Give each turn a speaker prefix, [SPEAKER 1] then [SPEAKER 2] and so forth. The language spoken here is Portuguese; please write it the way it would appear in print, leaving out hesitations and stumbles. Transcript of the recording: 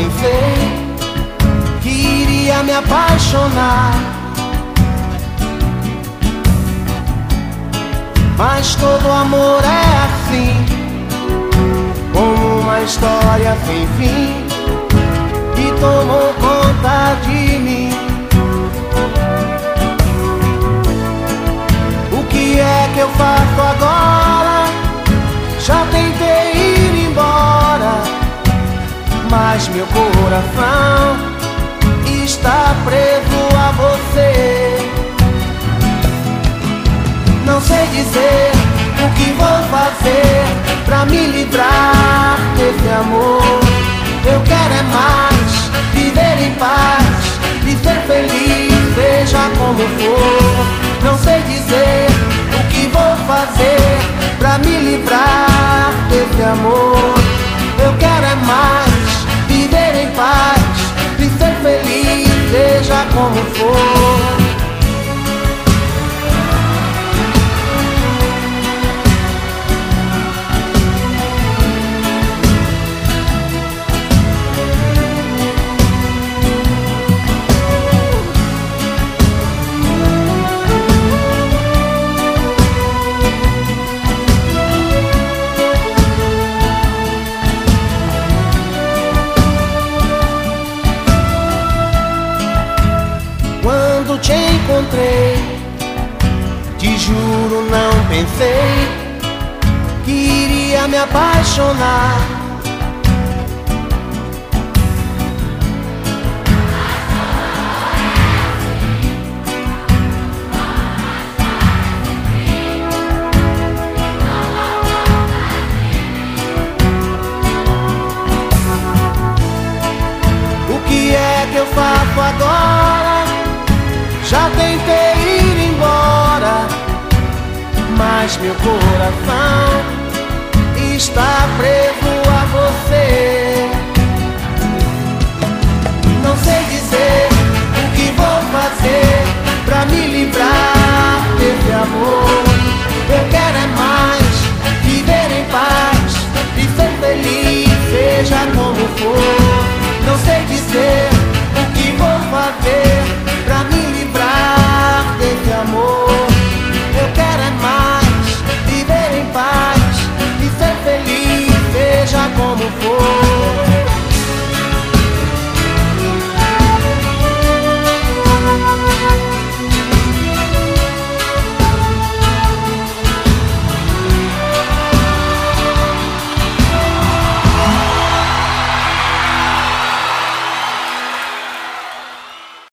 [SPEAKER 1] pensei que iria me apaixonar, mas todo amor é assim, como uma história sem fim, que tomou conta de mim. O que é que eu faço agora? Já tentei ir embora, mas meu coração está preso a você. Não sei dizer o que vou fazer pra me livrar desse amor. Eu quero é mais viver em paz e ser feliz, seja como for. Não sei dizer o que vou fazer pra me livrar desse amor. Eu quero é mais viver em paz e ser feliz, seja como for. Quando te encontrei, te juro não pensei que iria me apaixonar, o que é que eu faço agora? Já tentei ir embora, mas meu coração está preso a você. Não sei dizer o que vou fazer pra me livrar desse amor. Eu quero é mais viver em paz e ser feliz, seja como for. Não sei dizer o que vou fazer